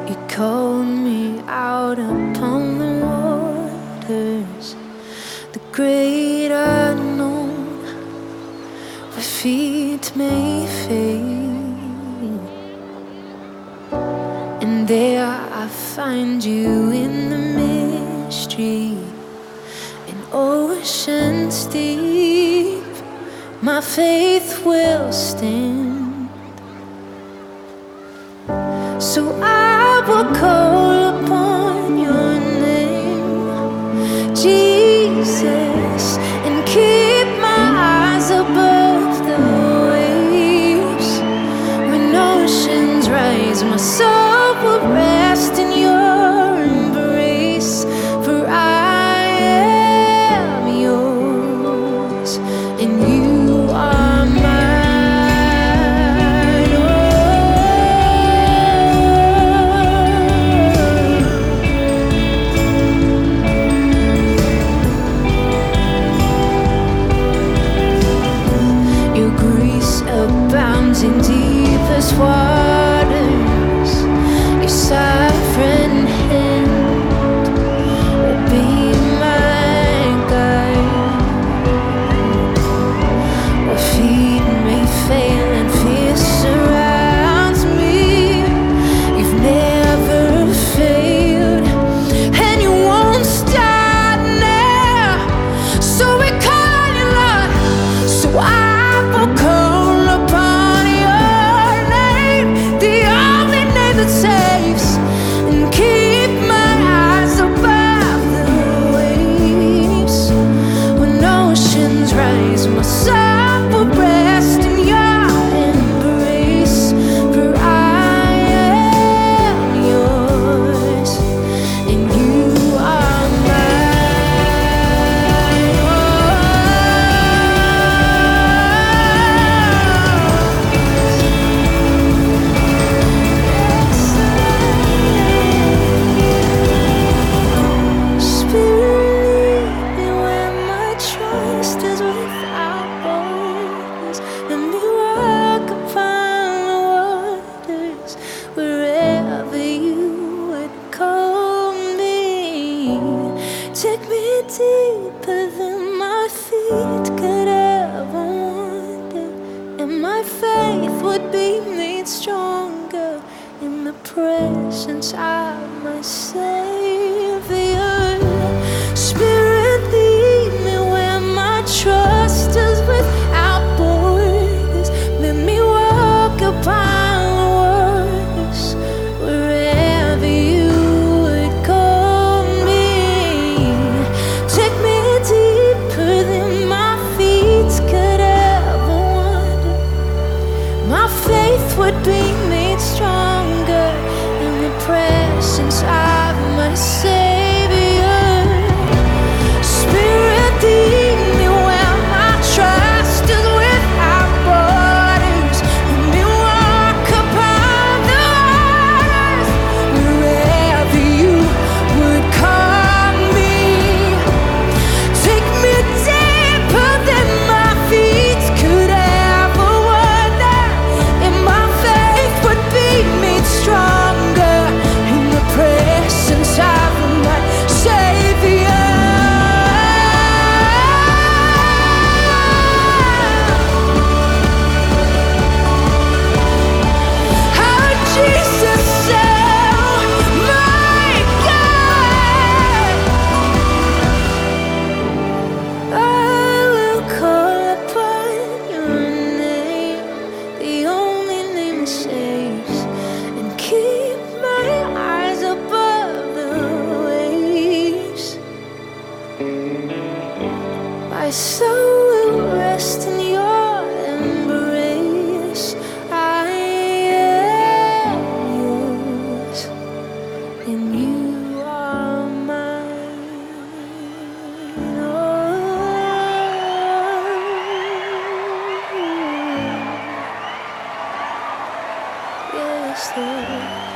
You called me out upon the waters, the great unknown, where feet may fail. And there I find you in the mystery, in oceans deep. My faith will stand. So I will call upon your name, Jesus, and keep my eyes above the waves. When oceans rise, my soul will rest in your embrace. For I am yours, and you are mine. Abounds in deepest waters. Your sovereign hand will be my guide. Where feet may fail and fear surrounds me, you've never failed, and you won't stop now. So we call you Lord. So I will call saves, and keep my eyes above the waves. When oceans rise, my soul will rest in your embrace. For I am yours, and you are mine. Take me deeper than my feet could ever wander, and my faith would be made stronger in the presence of my Savior. Spirit, lead me where my trust is without borders. Let me walk upon the waters wherever you would call me. Take me deeper than my feet could ever wander. My faith would be made stronger in the presence of my Savior. Spirit, lead me where my trust is without borders. Let me walk upon the waters wherever you would call me. Take me deeper than my feet could ever wander, and my faith would be made stronger in the presence of my Savior. Oh, Jesus, oh my God, I will call upon your name, the only name that saves, and keep my eyes above the waves. My soul will rest in your embrace. I am yours, and you are mine. Oh, yes, Lord.